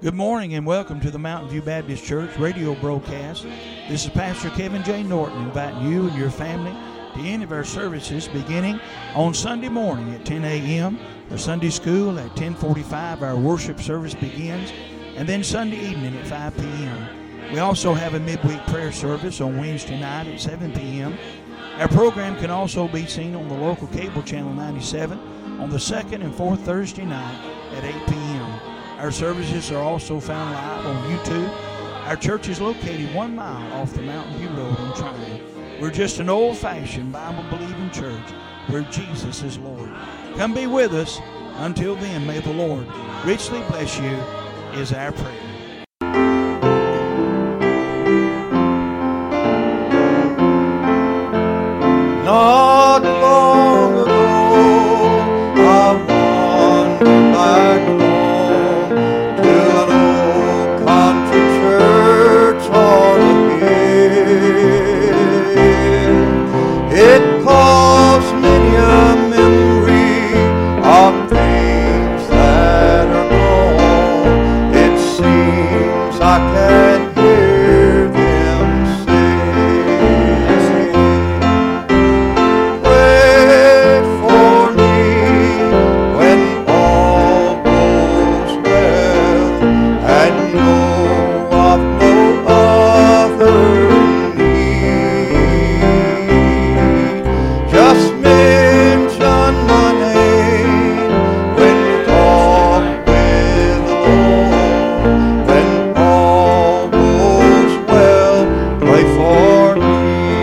Good morning and welcome to the Mountain View Baptist Church radio broadcast. This is Pastor Kevin J. Norton inviting you and your family to any of our services beginning on Sunday morning at 10 a.m. for Sunday school. At 10:45 our worship service begins, and then Sunday evening at 5 p.m. We also have a midweek prayer service on Wednesday night at 7 p.m. Our program can also be seen on the local cable channel 97 on the second and fourth Thursday night at 8 p.m. Our services are also found live on YouTube. Our church is located 1 mile off the Mountain View Road in Tryon. We're just an old-fashioned Bible-believing church where Jesus is Lord. Come be with us. Until then, may the Lord richly bless you is our prayer. Not long ago, I wandered back home to an old country church on a hill. It calls many a memory of things that are gone. It seems I can hear them say, pray for me when all goes well, and you know of no other need. Just mention my name when you talk with the Lord. When all goes well, pray for me.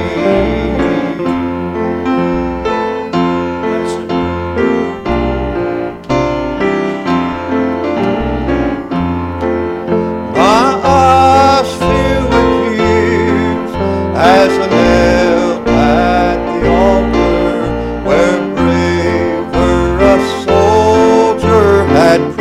My eyes fill with tears as I knelt at the altar where braver a soldier had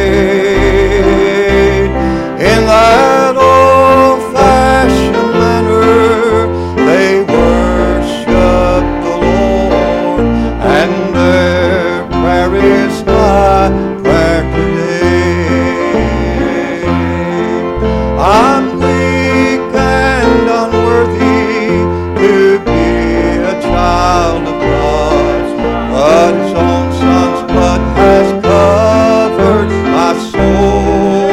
prayed. In that old-fashioned manner they worship the Lord, and their prayer is my prayer today. I'm weak and unworthy to be a child of God, but His own Son's blood has covered my soul.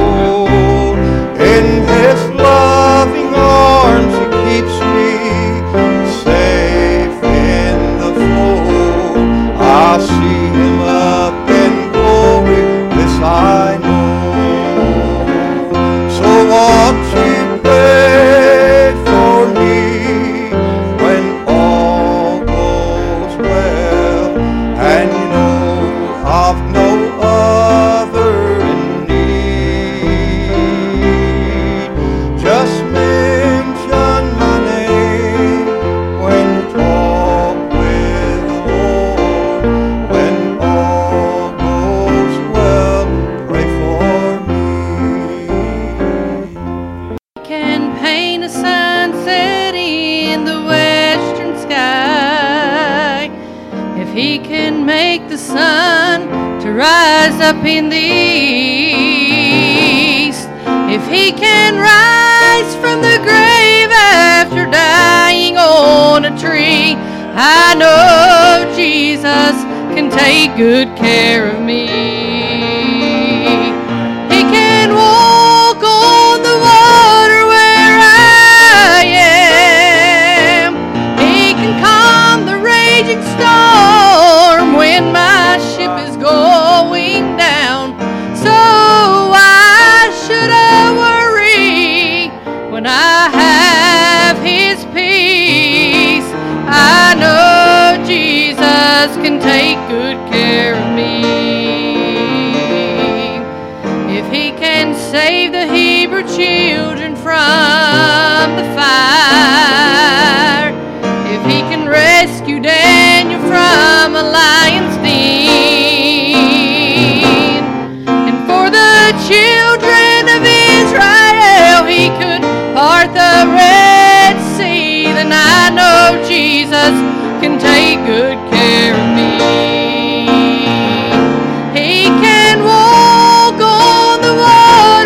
In His loving arms He keeps me safe in the fold. I'll see Him up in glory, this I know. So won't you pray for me when all goes well, and you know of no other in need. Just mention my name when you talk with the Lord. When all goes well, pray for me. Can paint a sunset in the western sky, if he can make the sun to rise up in the east, if he can rise from the grave after dying on a tree, I know Jesus can take good care of me. He can walk on the water where I am. He can calm the raging storm when my ship is going down. So why should I worry when I have His peace? I know Jesus can take good care of me. If He can save the Hebrew children from the fire, if He can rescue Daniel from a lion's den, and for the children of Israel He could part the Red Sea, then I know Jesus can take good care of me. He can walk on the water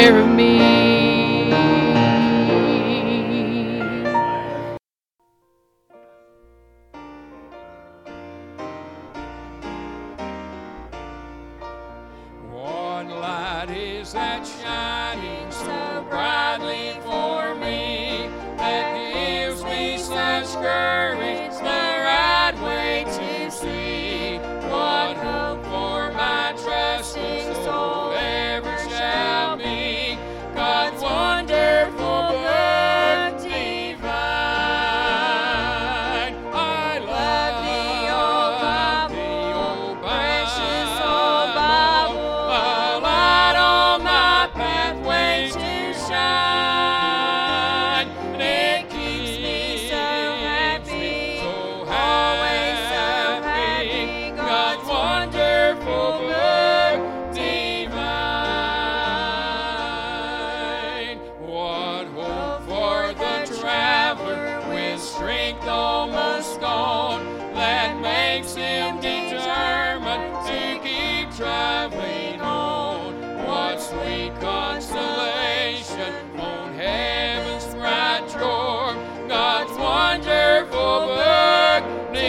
care of me. What light is that shining so brightly for me, that gives me such courage, the right way to see? What hope for my trusting soul ever shall be? God's wonderful book divine. I love the old precious old Bible, a light on my pathway to shine. And it keeps me so happy, always so happy. God's wonderful book divine. What hope for the traveler with strength almost gone, that makes him determined to keep traveling on. What sweet consolation on heaven's bright shore, God's wonderful book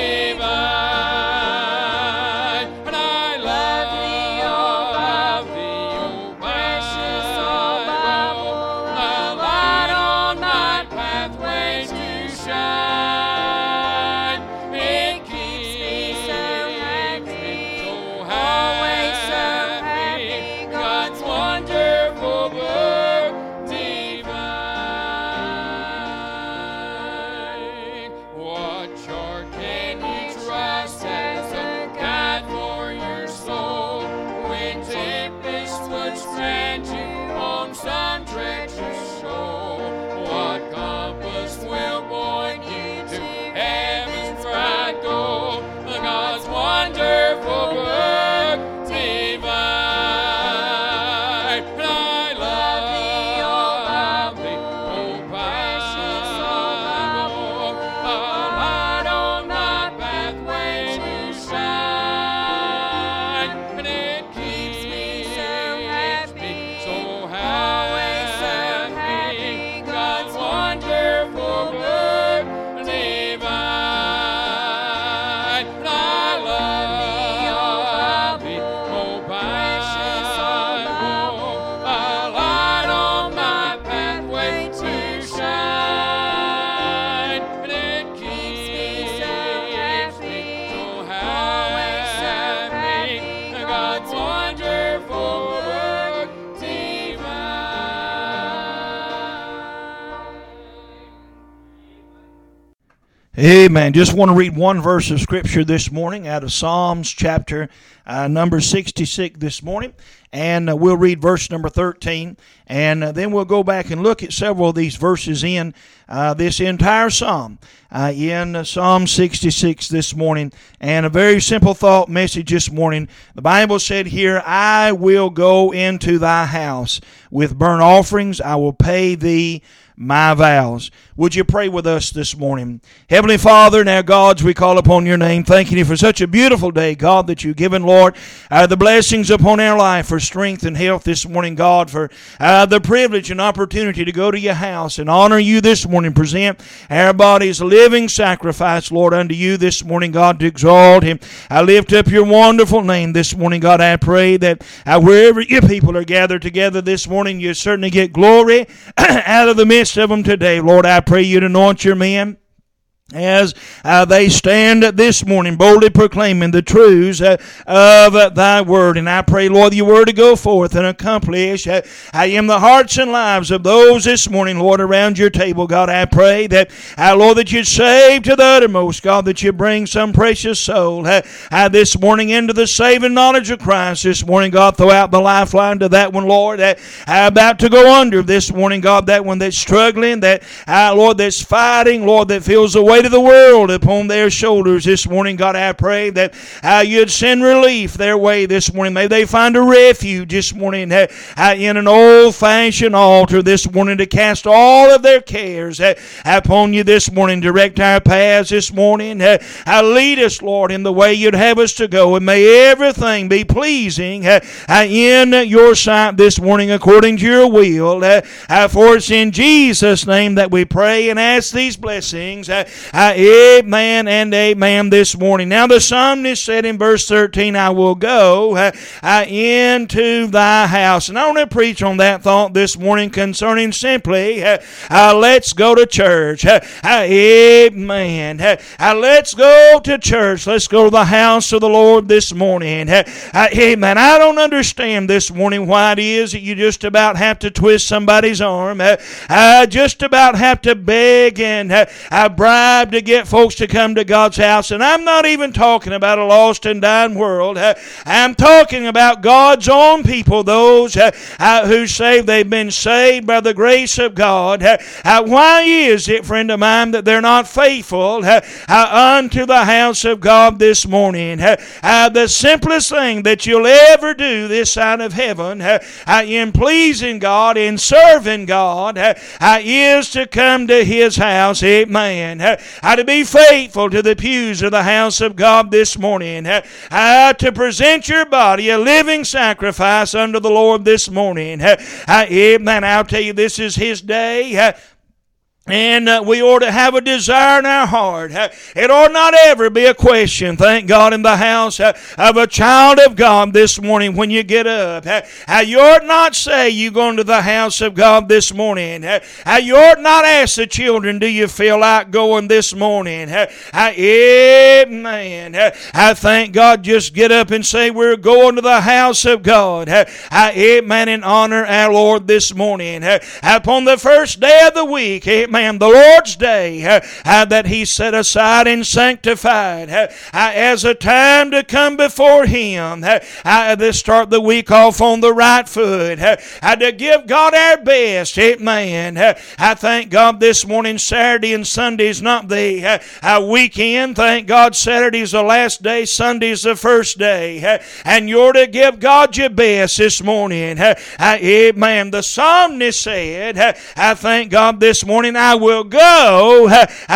divine. And I love the old precious old Bible, a light on my pathway to shine. It keeps me so happy, always so happy. God's wonderful book divine. What chart can you trust as a guide for your soul, when tempests would strand you on some treacherous shore? What compass will point you to heaven's bright goal? God's wonderful book divine. And I love the old precious old Bible, a light on my pathway to shine. And it keeps me so happy, always so happy. God's wonderful book divine. And I love the old precious old Bible, a light on my pathway to shine. And it keeps me so happy, always so happy. God's wonderful book divine. Amen. Just want to read one verse of Scripture this morning out of Psalms chapter number 66 this morning. And we'll read verse number 13. And then we'll go back and look at several of these verses in this entire psalm, in Psalm 66 this morning. And a very simple thought message this morning. The Bible said here, I will go into thy house with burnt offerings. I will pay thee my vows. Would you pray with us this morning? Heavenly Father, now gods, we call upon your name, thanking you for such a beautiful day, God, that you've given, Lord, the blessings upon our life for strength and health this morning, God, for the privilege and opportunity to go to your house and honor you this morning, present our bodies a living sacrifice, Lord, unto you this morning, God, to exalt him. I lift up your wonderful name this morning, God. I pray that wherever your people are gathered together this morning, you certainly get glory out of the midst of them today. Lord, I pray you to anoint your men as they stand this morning boldly proclaiming the truths of thy word. And I pray, Lord, your word to go forth and accomplish in the hearts and lives of those this morning, Lord, around your table. God, I pray that, Lord, that you'd save to the uttermost, God, that you bring some precious soul this morning into the saving knowledge of Christ this morning, God. Throw out the lifeline to that one, Lord, that about to go under this morning, God, that one that's struggling, that, Lord, that's fighting, Lord, that feels the weight weight of the world upon their shoulders this morning. God, I pray that you'd send relief their way this morning. May they find a refuge this morning in an old-fashioned altar this morning to cast all of their cares upon you this morning. Direct our paths this morning. Lead us, Lord, in the way you'd have us to go. And may everything be pleasing in your sight this morning according to your will. For it's in Jesus' name that we pray and ask these blessings. Amen and amen this morning. Now the psalmist said in verse 13, I will go into thy house. And I want to preach on that thought this morning concerning simply, let's go to church. Amen. Let's go to church. Let's go to the house of the Lord this morning. Amen. I don't understand this morning why it is that you just about have to twist somebody's arm, just about have to beg and bribe to get folks to come to God's house. And I'm not even talking about a lost and dying world. I'm talking about God's own people, those who say they've been saved by the grace of God. Why is it, friend of mine, that they're not faithful unto the house of God this morning? The simplest thing that you'll ever do this side of heaven in pleasing God, in serving God, is to come to His house. Amen. To be faithful to the pews of the house of God this morning. To present your body a living sacrifice unto the Lord this morning. Amen. I'll tell you, this is His day. And we ought to have a desire in our heart. It ought not ever be a question, thank God, in the house of a child of God this morning when you get up. You ought not say you're going to the house of God this morning. You ought not ask the children, do you feel like going this morning? Amen. I thank God, just get up and say we're going to the house of God. Amen. And honor our Lord this morning. Upon the first day of the week, amen, the Lord's day that He set aside and sanctified as a time to come before Him, to start the week off on the right foot, to give God our best. Amen. I thank God this morning, Saturday and Sunday's not the weekend. Thank God Saturday's the last day, Sunday's the first day. And you're to give God your best this morning. Amen. The psalmist said, I thank God this morning, I will go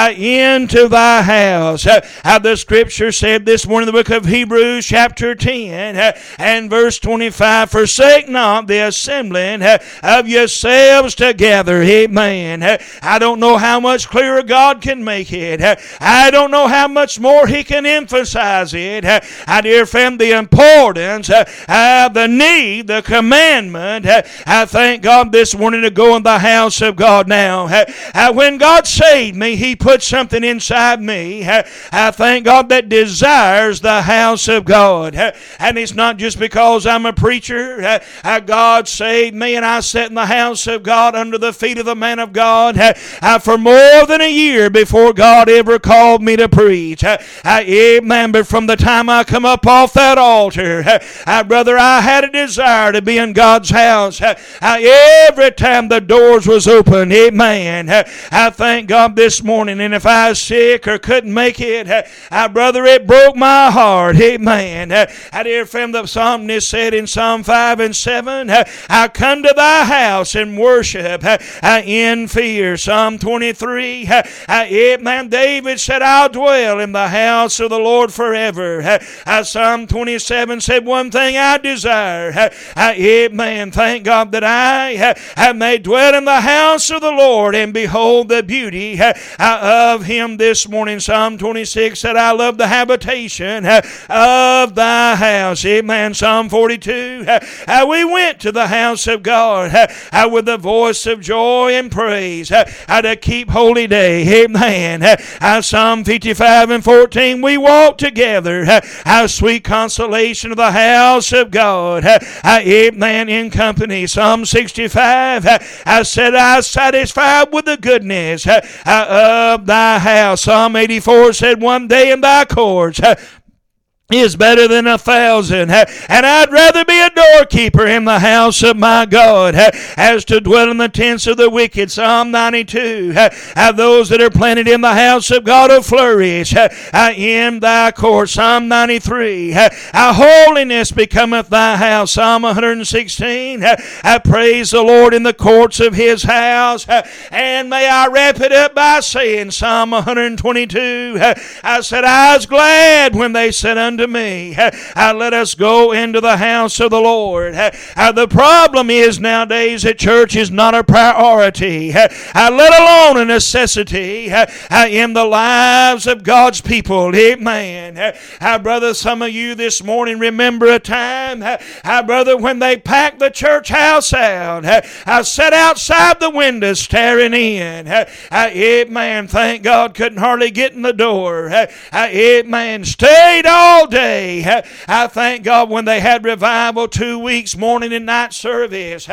into thy house. The scripture said this morning in the book of Hebrews chapter 10 and verse 25, forsake not the assembling of yourselves together. Amen. I don't know how much clearer God can make it. I don't know how much more He can emphasize it. Dear friend, the importance, the need, the commandment. I thank God this morning to go in the house of God now. When God saved me, He put something inside me. I thank God that desires the house of God. And it's not just because I'm a preacher. God saved me and I sat in the house of God under the feet of the man of God for more than a year before God ever called me to preach. Amen. But from the time I come up off that altar, brother, I had a desire to be in God's house. Every time the doors was open, amen. I thank God this morning, and if I was sick or couldn't make it, brother, it broke my heart. Amen. Dear friend, the psalmist said in Psalm 5 and 7, I come to thy house and worship in fear. Psalm 23, amen. David said, I'll dwell in the house of the Lord forever. Psalm 27 said, one thing I desire, amen. Thank God that I may dwell in the house of the Lord and behold the beauty of Him this morning. Psalm 26 said, I love the habitation of thy house. Amen. Psalm 42, we went to the house of God with the voice of joy and praise to keep holy day. Amen. Psalm 55 and 14, we walked together, sweet consolation of the house of God. Amen. In company. Psalm 65, I said, I was satisfied with the goodness of thy house. Psalm 84 said, one day in thy courts is better than 1,000, and I'd rather be a doorkeeper in the house of my God as to dwell in the tents of the wicked. Psalm 92. Those that are planted in the house of God will flourish in thy court. Psalm 93. Holiness becometh thy house. Psalm 116. Praise the Lord in the courts of his house. And may I wrap it up by saying Psalm 122. I said, I was glad when they said unto me, let us go into the house of the Lord. The problem is nowadays that church is not a priority, let alone a necessity in the lives of God's people. Amen. Brother, some of you this morning remember a time, brother, when they packed the church house out. I sat outside the window staring in. Amen. Thank God couldn't hardly get in the door. Amen. Stayed all day. I thank God when they had revival 2 weeks, morning and night service.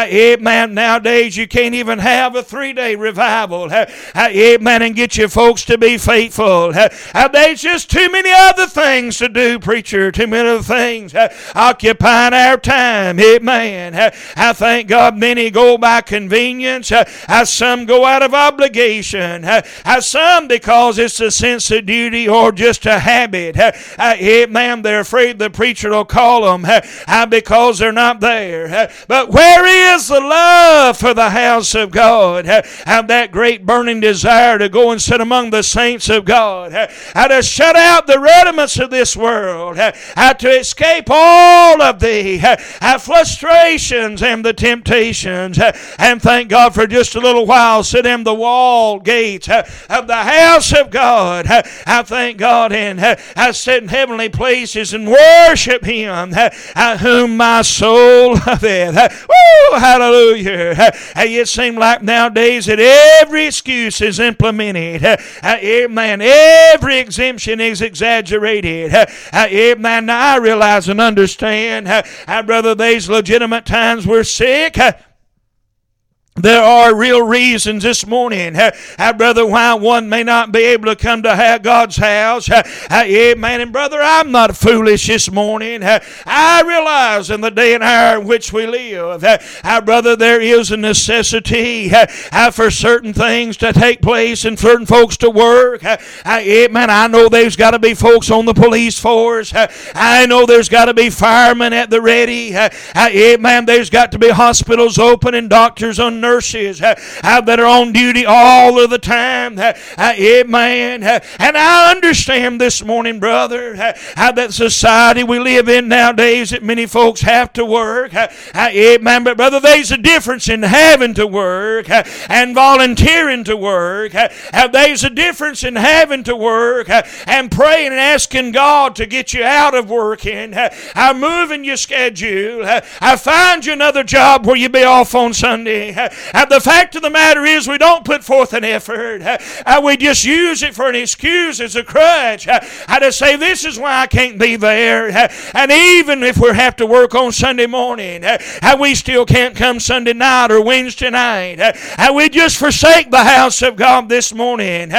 Amen. Nowadays you can't even have a 3-day revival. Amen. And get your folks to be faithful. There's just too many other things to do, preacher. Too many other things occupying our time. Amen. I thank God many go by convenience. Some go out of obligation. Some because it's a sense of duty or just a habit. Amen. They're afraid the preacher will call them because they're not there. But where is the love for the house of God? That great burning desire to go and sit among the saints of God. To shut out the rudiments of this world. To escape all of the frustrations and the temptations. And thank God for just a little while sit in the wall gates of the house of God. I thank God and I sit in heavenly places and worship him whom my soul loveth. Woo, hallelujah. It seems like nowadays that every excuse is implemented. Amen. Every exemption is exaggerated. Amen. Now I realize and understand, brother, there's legitimate times we're sick. There are real reasons this morning, brother, why one may not be able to come to God's house. Amen. And brother, I'm not foolish this morning. I realize in the day and hour in which we live, brother, there is a necessity for certain things to take place and certain folks to work. Amen. I know there's got to be folks on the police force. I know there's got to be firemen at the ready. Amen. There's got to be hospitals open and doctors on nurses that are on duty all of the time. Amen. And I understand this morning, brother, that society we live in nowadays that many folks have to work. Amen. But brother, there's a difference in having to work and volunteering to work. There's a difference in having to work and praying and asking God to get you out of working. Moving your schedule. Find you another job where you be off on Sunday. The fact of the matter is we don't put forth an effort. We just use it for an excuse as a crutch. To say this is why I can't be there. And even if we have to work on Sunday morning, we still can't come Sunday night or Wednesday night. We just forsake the house of God this morning.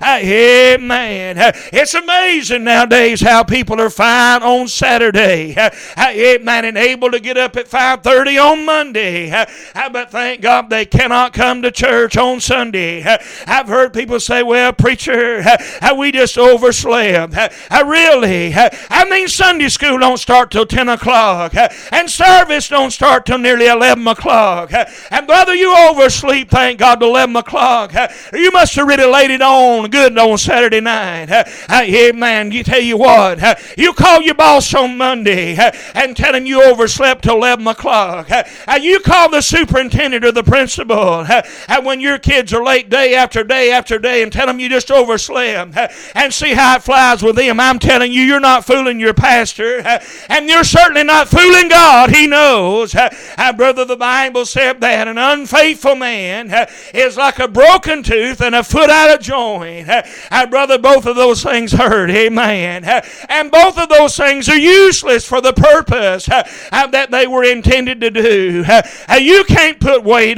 Amen. It's amazing nowadays how people are fine on Saturday. Amen. And able to get up at 5:30 on Monday. But thank God they cannot come to church on Sunday. I've heard people say, well, preacher, we just overslept. Really? I mean, Sunday school don't start till 10 o'clock. And service don't start till nearly 11 o'clock. And brother, you oversleep, thank God, till 11 o'clock. You must have really laid it on good on Saturday night. Amen. You tell you what, you call your boss on Monday and tell him you overslept till 11 o'clock. You call the superintendent or the principal when your kids are late day after day after day and tell them you just overslept and see how it flies with them. I'm telling you, you're not fooling your pastor and you're certainly not fooling God. He knows. Brother, the Bible said that an unfaithful man is like a broken tooth and a foot out of joint. Brother, both of those things hurt. Amen. And both of those things are useless for the purpose that they were intended to do. You can't put weight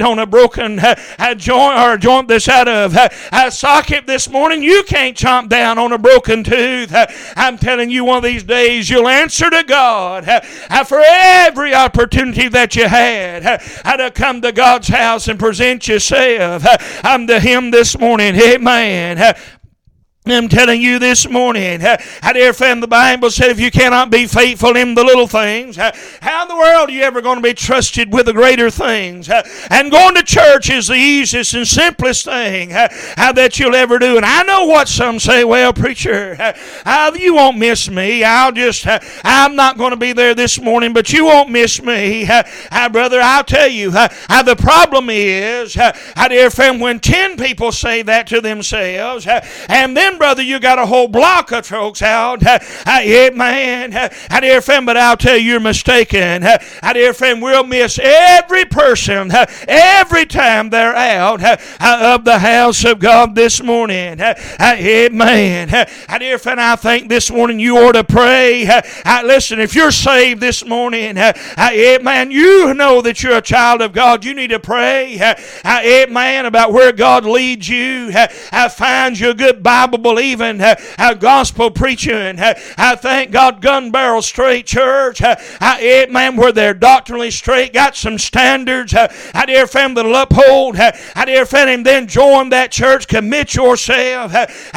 on a broken joint that's out of socket this morning. You can't chomp down on a broken tooth. I'm telling you, one of these days you'll answer to God for every opportunity that you had to come to God's house and present yourself unto Him this morning. Amen. I'm telling you this morning, dear friend, the Bible said if you cannot be faithful in the little things, how in the world are you ever going to be trusted with the greater things? And going to church is the easiest and simplest thing that you'll ever do. And I know what some say, well, preacher, you won't miss me. I'm not going to be there this morning, but you won't miss me. Brother, I'll tell you, the problem is, dear friend, when 10 people say that to themselves, and then, brother, you got a whole block of folks out. Amen. Dear friend, but I'll tell you, you're mistaken. Dear friend, we'll miss every person every time they're out of the house of God this morning. Amen. Dear friend, I think this morning you ought to pray. Listen, if you're saved this morning, amen, you know that you're a child of God. You need to pray, amen, about where God leads you. Find you a good Bible-believing, gospel preaching. I thank God, Gun Barrel Straight Church, amen, where they're doctrinally straight, got some standards, dear friend, that'll uphold, dear friend, and then join that church, commit yourself,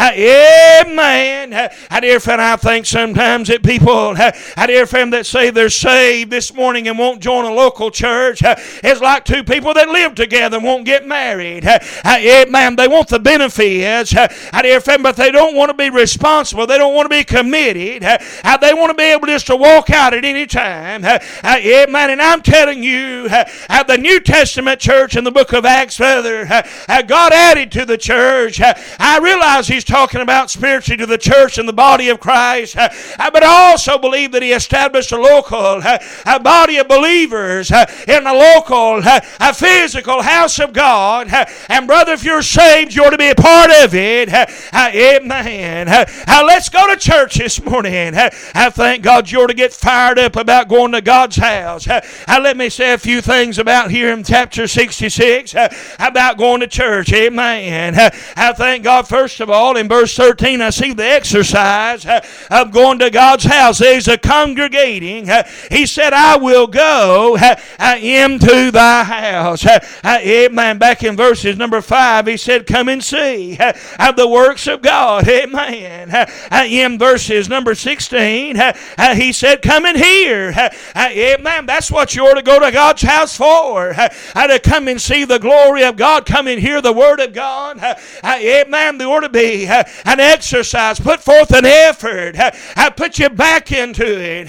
amen. Dear friend, I think sometimes that people, dear friend, that say they're saved this morning and won't join a local church, it's like two people that live together and won't get married. Amen. They want the benefits, dear friend, but they don't want to be responsible. They don't want to be committed. They want to be able just to walk out at any time. Amen. And I'm telling you, the New Testament church in the book of Acts, Father, God added to the church. I realize He's talking about spiritually to the church and the body of Christ, but I also believe that He established a local body of believers in a local physical house of God. And brother, if you're saved, you ought to be a part of it. Amen. Let's go to church this morning. I thank God you ought to get fired up about going to God's house. Let me say a few things about here in chapter 66 about going to church. Amen. I thank God, first of all, in verse 13, I see the exercise of going to God's house. There's a congregating. He said, I will go into thy house. Amen. Back in verses number 5, he said, come and see the works of God. Amen. In verses number 16, he said, come and hear. Amen. That's what you ought to go to God's house for. To come and see the glory of God. Come and hear the word of God. Amen. There ought to be an exercise. Put forth an effort. Put you back into it.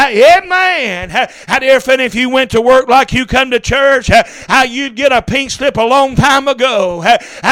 Amen. Dear friend, if you went to work like you come to church, you'd get a pink slip a long time ago.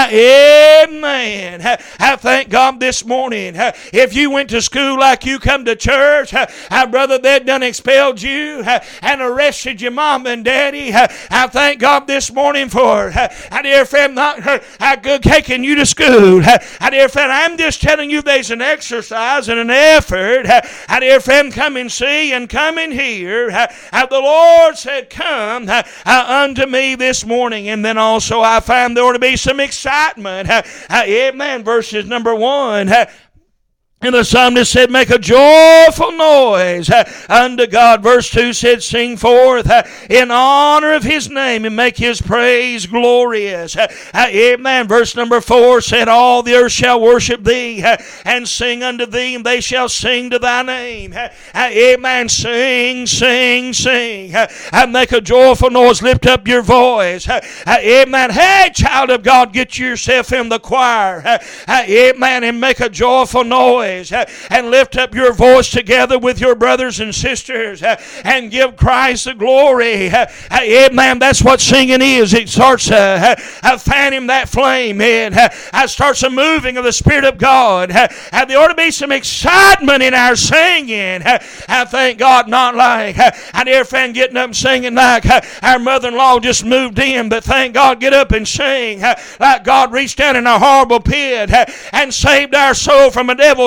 Amen. I thank God this morning. If you went to school like you come to church, brother, they'd done expelled you and arrested your mom and daddy. I thank God this morning for, dear friend, not good taking you to school. Dear friend, I'm just telling you there's an exercise and an effort. Dear friend, come and see and come and hear. The Lord said, come unto me this morning. And then also I find there ought to be some excitement. Amen. Verses number 1. And the psalmist said, make a joyful noise unto God. Verse 2 said, sing forth in honor of His name and make His praise glorious. Amen. Verse number 4 said, all the earth shall worship Thee and sing unto Thee, and they shall sing to Thy name. Amen. Sing, sing, sing. Make a joyful noise. Lift up your voice. Amen. Hey, child of God, get yourself in the choir. Amen. And make a joyful noise. And lift up your voice together with your brothers and sisters and give Christ the glory. Amen. That's what singing is. It starts fanning that flame. It starts a moving of the Spirit of God. There ought to be some excitement in our singing. I thank God, not like a dear friend getting up and singing like our mother-in-law just moved in, but thank God, get up and sing like God reached down in a horrible pit and saved our soul from a devil's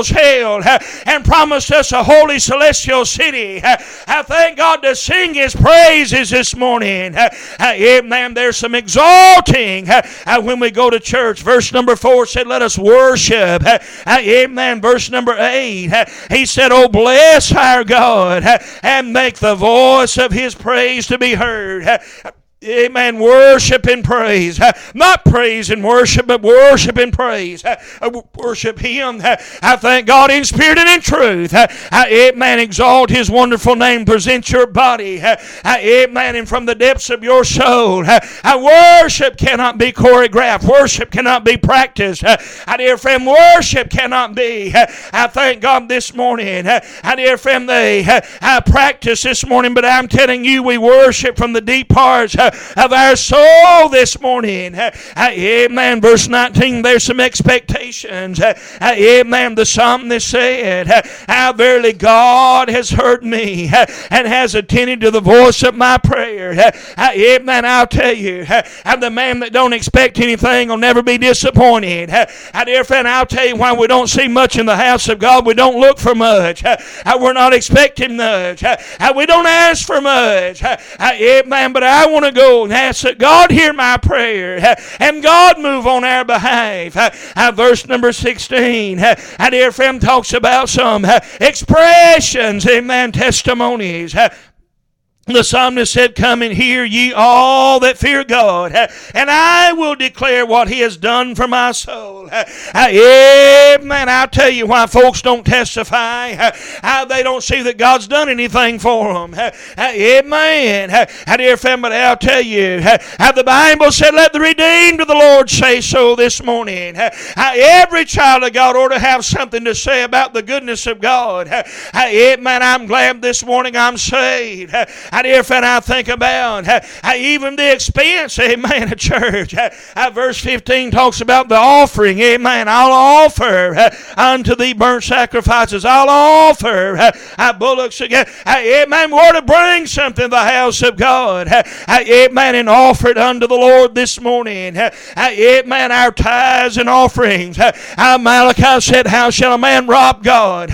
hell and promised us a holy celestial city. I thank God to sing His praises this morning. Amen. There's some exalting when we go to church. Verse number 4 said, let us worship. Amen. Verse number 8, He said, oh, bless our God and make the voice of His praise to be heard. Amen. Worship and praise. Not praise and worship, but worship and praise. Worship Him. I thank God in spirit and in truth. Amen. Exalt His wonderful name. Present your body. Amen. And from the depths of your soul. Worship cannot be choreographed. Worship cannot be practiced. Dear friend, worship cannot be. I thank God this morning. Dear friend, they practice this morning, but I'm telling you, we worship from the deep parts of our soul this morning. Amen. Verse 19, there's some expectations. Amen. The psalmist said, how verily God has heard me and has attended to the voice of my prayer. Amen. I'll tell you, the man that don't expect anything will never be disappointed. Dear friend, I'll tell you why we don't see much in the house of God. We don't look for much. We're not expecting much. We don't ask for much. Amen. But I want to go and ask that God hear my prayer and God move on our behalf. Verse number 16, dear friend, talks about some expressions, amen, testimonies. The psalmist said, come and hear ye all that fear God, and I will declare what He has done for my soul. Amen. I'll tell you why folks don't testify. They don't see that God's done anything for them. Amen. Dear friend, but I'll tell you, the Bible said, let the redeemed of the Lord say so this morning. Every child of God ought to have something to say about the goodness of God. Amen. I'm glad this morning I'm saved. Dear friend, I think about even the expense, amen, of church. Verse 15 talks about the offering, amen. I'll offer unto thee burnt sacrifices. I'll offer bullocks again. Amen. We're to bring something to the house of God. Amen. And offer it unto the Lord this morning. Amen. Our tithes and offerings. Malachi said, how shall a man rob God?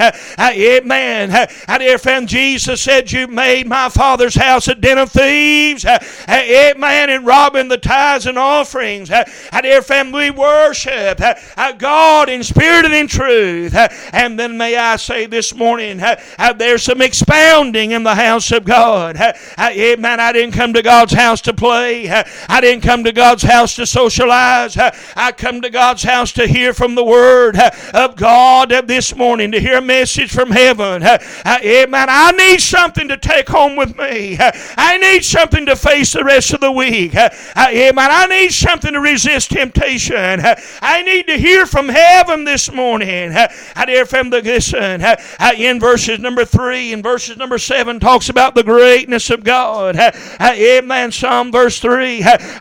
Amen. Dear friend, Jesus said, you made my Father's house a den of thieves. Amen. And robbing the tithes and offerings. Dear friend, we worship God in spirit and in truth. And then may I say this morning, there's some expounding in the house of God. Amen. I didn't come to God's house to play. I didn't come to God's house to socialize. I come to God's house to hear from the Word of God this morning, to hear a message from heaven. Amen. I need something to take home with me. I need something to face the rest of the week. Amen. I need something to resist temptation. I need to hear from heaven this morning. Dear friend, listen. In verses number 3 and verses number 7 talks about the greatness of God. Amen. Psalm verse 3,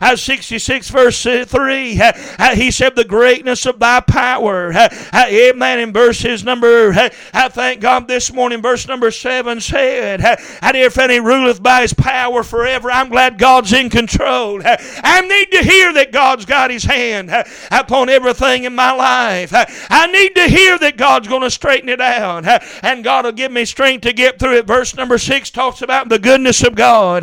66 verse 3. He said the greatness of thy power. Amen. In verses number, I thank God this morning, verse number 7 said, dear friend, He ruleth by His power forever. I'm glad God's in control. I need to hear that God's got His hand upon everything in my life. I need to hear that God's going to straighten it out, and God will give me strength to get through it. Verse number 6 talks about the goodness of God.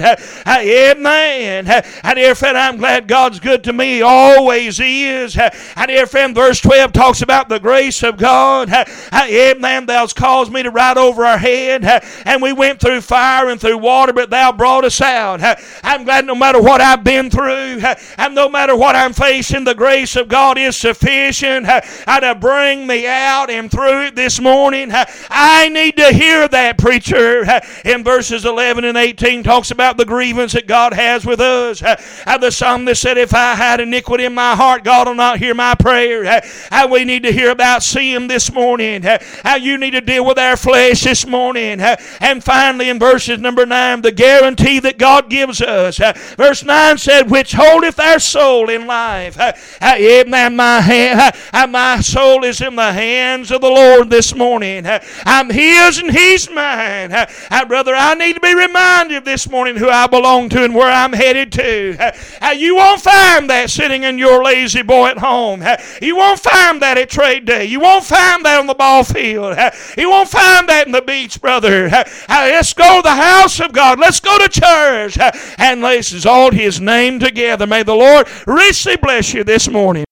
Amen. Dear friend, I'm glad God's good to me. He always is. Dear friend, verse 12 talks about the grace of God. Amen. Thou's caused me to ride over our head, and we went through fire and through water, but Thou brought us out. I'm glad no matter what I've been through, and no matter what I'm facing, the grace of God is sufficient to bring me out and through it this morning. I need to hear that, preacher. In verses 11 and 18 talks about the grievance that God has with us. The psalmist said, if I had iniquity in my heart, God will not hear my prayer. We need to hear about sin this morning. You need to deal with our flesh this morning. And finally, in verses number 9, the guarantee that God gives us. Verse 9 said, which holdeth our soul in life. Amen. My soul is in the hands of the Lord this morning. I'm His and He's mine. Brother, I need to be reminded this morning who I belong to and where I'm headed to. You won't find that sitting in your lazy boy at home. You won't find that at trade day. You won't find that on the ball field. You won't find that in the beach, brother. Let's go to the house of God. Let's go to church and let's exalt His name together. May the Lord richly bless you this morning.